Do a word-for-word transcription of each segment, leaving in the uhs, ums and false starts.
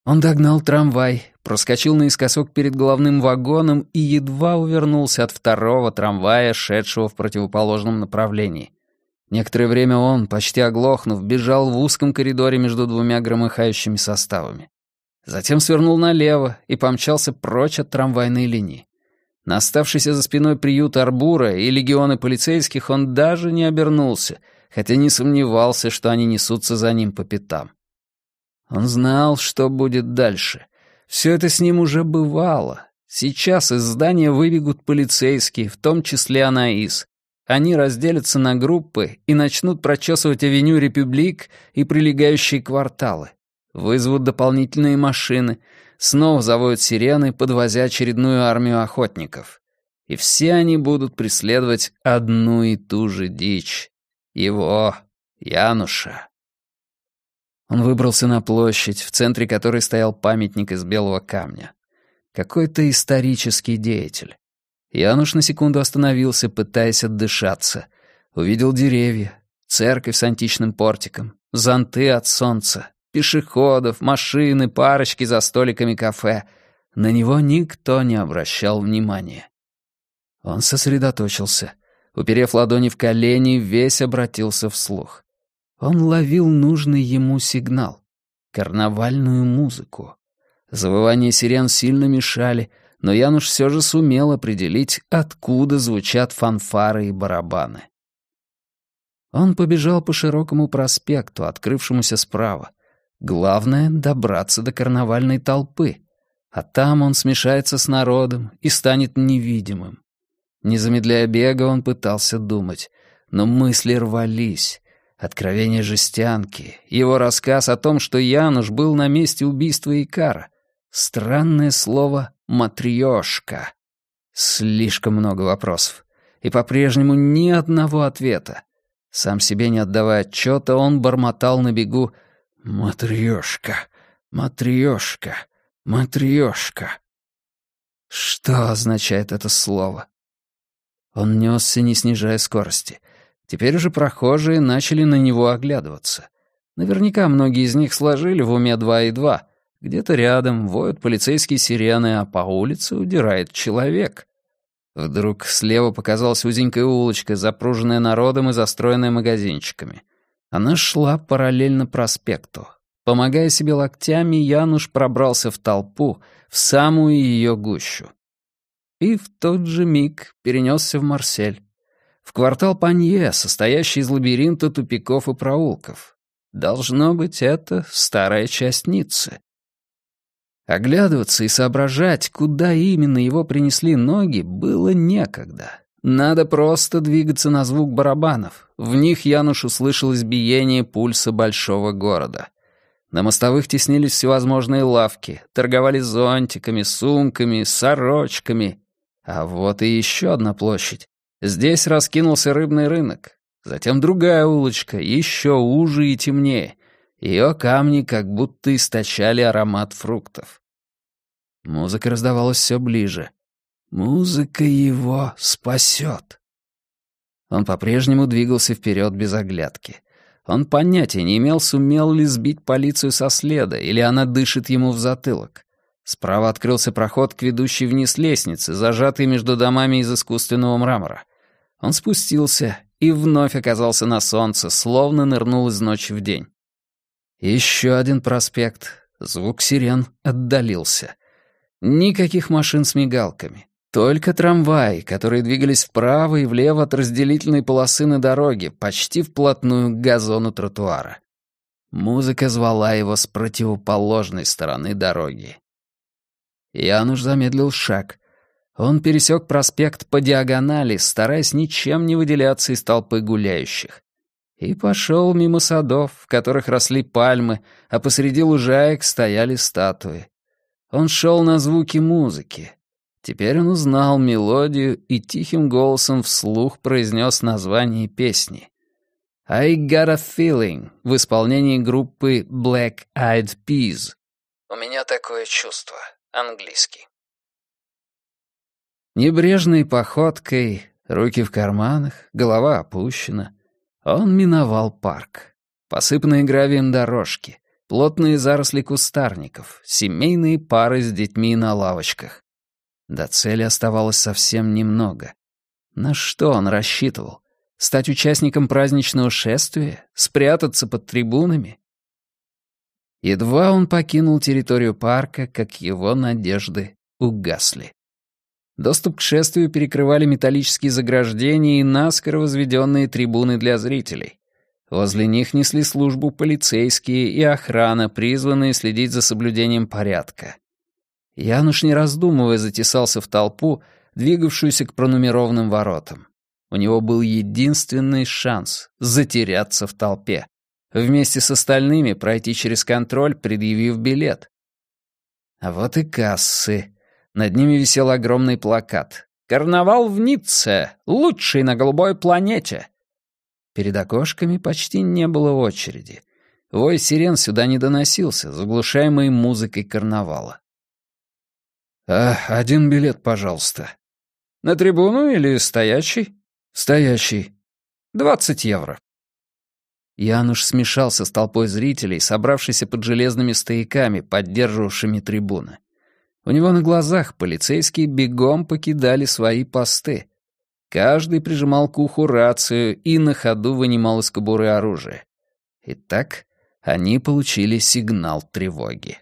Он догнал трамвай, проскочил наискосок перед головным вагоном и едва увернулся от второго трамвая, шедшего в противоположном направлении. Некоторое время он, почти оглохнув, бежал в узком коридоре между двумя громыхающими составами. Затем свернул налево и помчался прочь от трамвайной линии. На оставшийся за спиной приют Арбура и легионы полицейских он даже не обернулся, хотя не сомневался, что они несутся за ним по пятам. Он знал, что будет дальше. Все это с ним уже бывало. Сейчас из здания выбегут полицейские, в том числе Анаис. Они разделятся на группы и начнут прочесывать авеню Репюблик и прилегающие кварталы. Вызовут дополнительные машины, снова завоют сирены, подвозя очередную армию охотников. И все они будут преследовать одну и ту же дичь. Его, Януша. Он выбрался на площадь, в центре которой стоял памятник из белого камня. Какой-то исторический деятель. Януш на секунду остановился, пытаясь отдышаться. Увидел деревья, церковь с античным портиком, зонты от солнца, пешеходов, машины, парочки за столиками кафе. На него никто не обращал внимания. Он сосредоточился. Уперев ладони в колени, весь обратился вслух. Он ловил нужный ему сигнал — карнавальную музыку. Завывания сирен сильно мешали, но Януш все же сумел определить, откуда звучат фанфары и барабаны. Он побежал по широкому проспекту, открывшемуся справа. Главное — добраться до карнавальной толпы, а там он смешается с народом и станет невидимым. Не замедляя бега, он пытался думать, но мысли рвались. Откровение жестянки, его рассказ о том, что Януш был на месте убийства Икара. Странное слово «матрьёшка». Слишком много вопросов. И по-прежнему ни одного ответа. Сам себе не отдавая отчета, он бормотал на бегу «матрьёшка, матрьёшка, матрьёшка». Что означает это слово? Он нёсся, не снижая скорости. Теперь уже прохожие начали на него оглядываться. Наверняка многие из них сложили в уме два и два. Где-то рядом воют полицейские сирены, а по улице удирает человек. Вдруг слева показалась узенькая улочка, запруженная народом и застроенная магазинчиками. Она шла параллельно проспекту. Помогая себе локтями, Януш пробрался в толпу, в самую ее гущу. И в тот же миг перенесся в Марсель. В квартал Панье, состоящий из лабиринта тупиков и проулков. Должно быть, это старая часть Ниццы. Оглядываться и соображать, куда именно его принесли ноги, было некогда. Надо просто двигаться на звук барабанов. В них Януш услышал избиение пульса большого города. На мостовых теснились всевозможные лавки, торговали зонтиками, сумками, сорочками. А вот и еще одна площадь. Здесь раскинулся рыбный рынок. Затем другая улочка, еще уже и темнее. Ее камни как будто источали аромат фруктов. Музыка раздавалась все ближе. Музыка его спасет. Он по-прежнему двигался вперед без оглядки. Он понятия не имел, сумел ли сбить полицию со следа, или она дышит ему в затылок. Справа открылся проход к ведущей вниз лестнице, зажатой между домами из искусственного мрамора. Он спустился и вновь оказался на солнце, словно нырнул из ночи в день. Еще один проспект. Звук сирен отдалился. Никаких машин с мигалками. Только трамваи, которые двигались вправо и влево от разделительной полосы на дороге, почти вплотную к газону тротуара. Музыка звала его с противоположной стороны дороги. Януш замедлил шаг. Он пересек проспект по диагонали, стараясь ничем не выделяться из толпы гуляющих. И пошел мимо садов, в которых росли пальмы, а посреди лужаек стояли статуи. Он шел на звуки музыки. Теперь он узнал мелодию и тихим голосом вслух произнес название песни. «I Got a Feeling» в исполнении группы Black Eyed Peas. «У меня такое чувство», английский. Небрежной походкой, руки в карманах, голова опущена, он миновал парк. Посыпанные гравием дорожки, плотные заросли кустарников, семейные пары с детьми на лавочках. До цели оставалось совсем немного. На что он рассчитывал? Стать участником праздничного шествия? Спрятаться под трибунами? Едва он покинул территорию парка, как его надежды угасли. Доступ к шествию перекрывали металлические заграждения и наскоро возведенные трибуны для зрителей. Возле них несли службу полицейские и охрана, призванные следить за соблюдением порядка. Януш, не раздумывая, затесался в толпу, двигавшуюся к пронумерованным воротам. У него был единственный шанс — затеряться в толпе. Вместе с остальными пройти через контроль, предъявив билет. А вот и кассы. Над ними висел огромный плакат. «Карнавал в Ницце! Лучший на голубой планете!» Перед окошками почти не было очереди. Вой сирен сюда не доносился, заглушаемый музыкой карнавала. «А, один билет, пожалуйста». «На трибуну или стоящий?» «Стоящий». «Двадцать евро». Януш смешался с толпой зрителей, собравшейся под железными стояками, поддерживавшими трибуны. У него на глазах полицейские бегом покидали свои посты. Каждый прижимал к уху рацию и на ходу вынимал из кобуры оружие. Итак, они получили сигнал тревоги.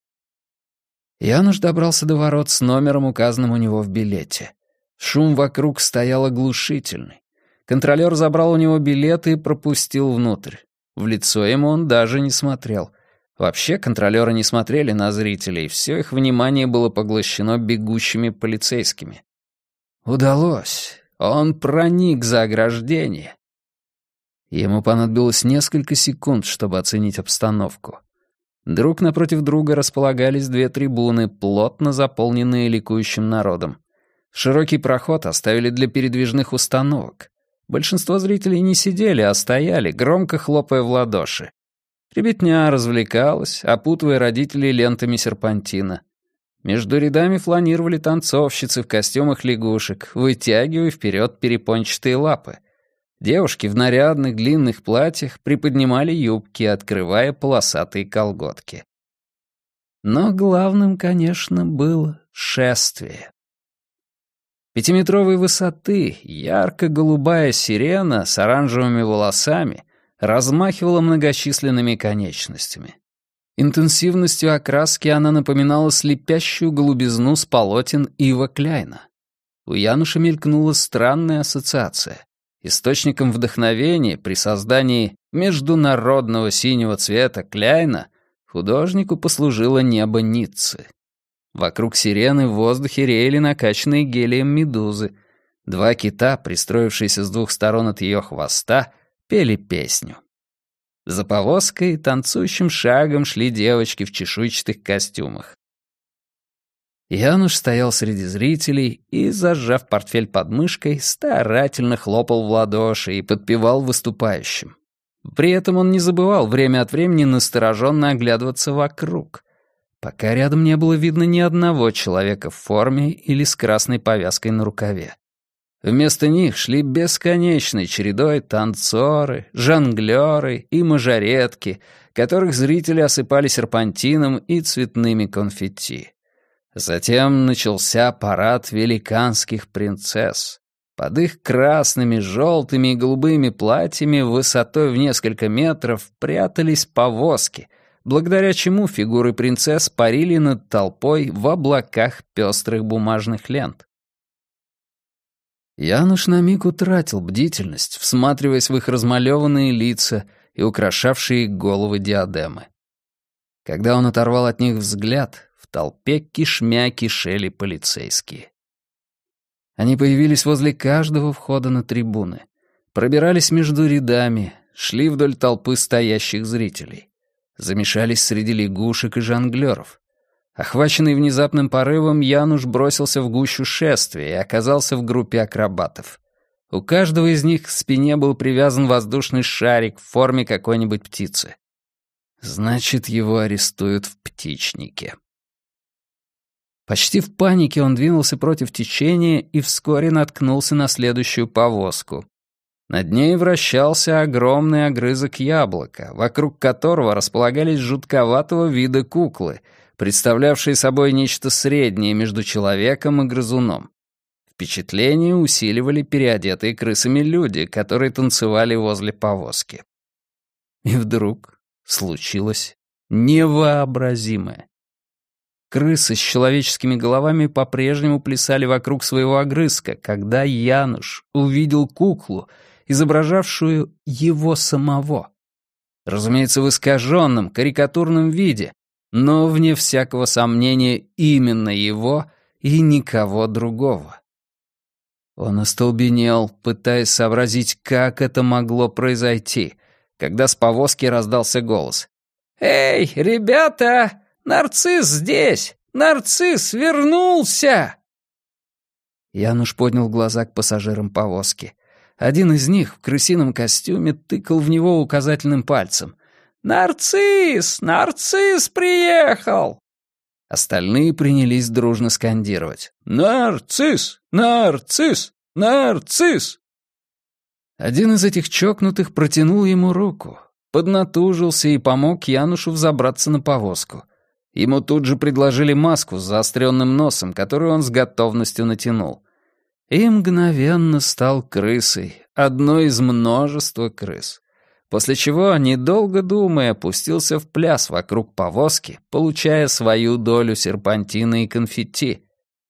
Януш добрался до ворот с номером, указанным у него в билете. Шум вокруг стоял оглушительный. Контролёр забрал у него билет и пропустил внутрь. В лицо ему он даже не смотрел. Вообще контролёры не смотрели на зрителей, все их внимание было поглощено бегущими полицейскими. Удалось. Он проник за ограждение. Ему понадобилось несколько секунд, чтобы оценить обстановку. Друг напротив друга располагались две трибуны, плотно заполненные ликующим народом. Широкий проход оставили для передвижных установок. Большинство зрителей не сидели, а стояли, громко хлопая в ладоши. Ребятня развлекалась, опутывая родителей лентами серпантина. Между рядами фланировали танцовщицы в костюмах лягушек, вытягивая вперед перепончатые лапы. Девушки в нарядных длинных платьях приподнимали юбки, открывая полосатые колготки. Но главным, конечно, было шествие. Пятиметровой высоты ярко-голубая сирена с оранжевыми волосами размахивала многочисленными конечностями. Интенсивностью окраски она напоминала слепящую голубизну с полотен Ива Кляйна. У Януша мелькнула странная ассоциация. Источником вдохновения при создании международного синего цвета Кляйна художнику послужило небо Ниццы. Вокруг сирены в воздухе реяли накачанные гелием медузы. Два кита, пристроившиеся с двух сторон от ее хвоста, пели песню. За повозкой танцующим шагом шли девочки в чешуйчатых костюмах. Януш стоял среди зрителей и, зажав портфель под мышкой, старательно хлопал в ладоши и подпевал выступающим. При этом он не забывал время от времени настороженно оглядываться вокруг, пока рядом не было видно ни одного человека в форме или с красной повязкой на рукаве. Вместо них шли бесконечной чередой танцоры, жонглёры и мажоретки, которых зрители осыпали серпантином и цветными конфетти. Затем начался парад великанских принцесс. Под их красными, желтыми и голубыми платьями высотой в несколько метров прятались повозки, благодаря чему фигуры принцесс парили над толпой в облаках пестрых бумажных лент. Януш на миг утратил бдительность, всматриваясь в их размалеванные лица и украшавшие их головы диадемы. Когда он оторвал от них взгляд, в толпе кишмя кишели полицейские. Они появились возле каждого входа на трибуны, пробирались между рядами, шли вдоль толпы стоящих зрителей, замешались среди лягушек и жонглёров. Охваченный внезапным порывом, Януш бросился в гущу шествия и оказался в группе акробатов. У каждого из них к спине был привязан воздушный шарик в форме какой-нибудь птицы. Значит, его арестуют в птичнике. Почти в панике он двинулся против течения и вскоре наткнулся на следующую повозку. Над ней вращался огромный огрызок яблока, вокруг которого располагались жутковатого вида куклы, представлявшие собой нечто среднее между человеком и грызуном. Впечатление усиливали переодетые крысами люди, которые танцевали возле повозки. И вдруг случилось невообразимое. Крысы с человеческими головами по-прежнему плясали вокруг своего огрызка, когда Януш увидел куклу, изображавшую его самого. Разумеется, в искаженном, карикатурном виде, но, вне всякого сомнения, именно его и никого другого. Он остолбенел, пытаясь сообразить, как это могло произойти, когда с повозки раздался голос. «Эй, ребята! Нарцисс здесь! Нарцисс вернулся!» Януш поднял глаза к пассажирам повозки. Один из них в крысином костюме тыкал в него указательным пальцем. «Нарцисс! Нарцисс приехал!» Остальные принялись дружно скандировать. «Нарцисс! Нарцисс! Нарцисс!» Один из этих чокнутых протянул ему руку, поднатужился и помог Янушу взобраться на повозку. Ему тут же предложили маску с заостренным носом, которую он с готовностью натянул. И мгновенно стал крысой, одной из множества крыс. После чего, недолго думая, пустился в пляс вокруг повозки, получая свою долю серпантина и конфетти.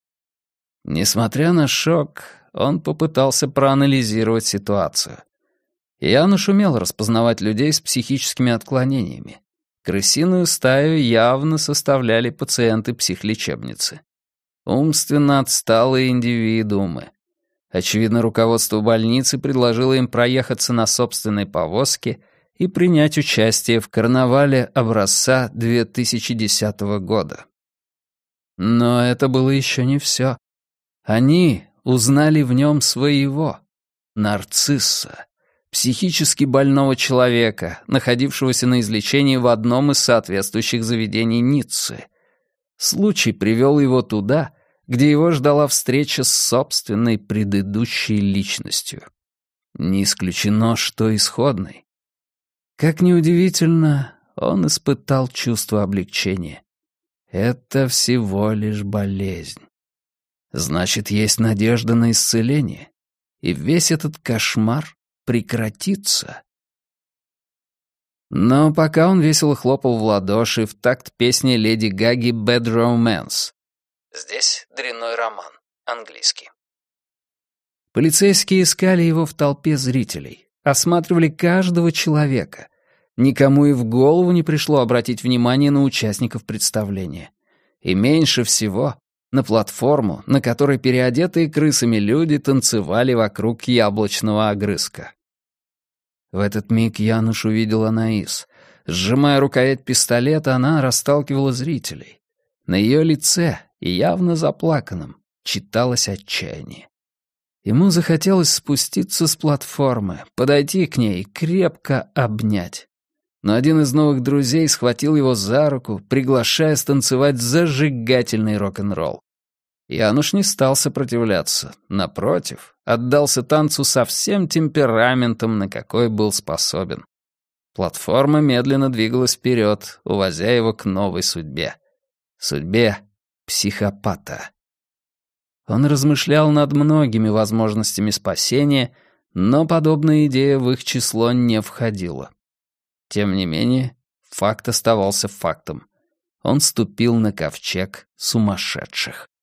Несмотря на шок, он попытался проанализировать ситуацию. Януш умел распознавать людей с психическими отклонениями. Крысиную стаю явно составляли пациенты психлечебницы. Умственно отсталые индивидуумы. Очевидно, руководство больницы предложило им проехаться на собственной повозке и принять участие в карнавале образца две тысячи десятого года. Но это было еще не все. Они узнали в нем своего, нарцисса, психически больного человека, находившегося на излечении в одном из соответствующих заведений Ниццы. Случай привел его туда, где его ждала встреча с собственной предыдущей личностью. Не исключено, что исходной. Как ни удивительно, он испытал чувство облегчения. Это всего лишь болезнь. Значит, есть надежда на исцеление, и весь этот кошмар прекратится. Но пока он весело хлопал в ладоши в такт песни Леди Гаги «Bad Romance». Здесь дрянной роман, английский. Полицейские искали его в толпе зрителей, осматривали каждого человека. Никому и в голову не пришло обратить внимание на участников представления. И меньше всего на платформу, на которой переодетые крысами люди танцевали вокруг яблочного огрызка. В этот миг Януш увидел Анаис. Сжимая рукоять пистолета, она расталкивала зрителей. На ее лице, и явно заплаканном, читалось отчаяние. Ему захотелось спуститься с платформы, подойти к ней и крепко обнять. Но один из новых друзей схватил его за руку, приглашая станцевать зажигательный рок-н-ролл. Януш не стал сопротивляться. Напротив, отдался танцу со всем темпераментом, на какой был способен. Платформа медленно двигалась вперед, увозя его к новой судьбе. Судьбе психопата. Он размышлял над многими возможностями спасения, но подобная идея в их число не входила. Тем не менее, факт оставался фактом. Он ступил на ковчег сумасшедших.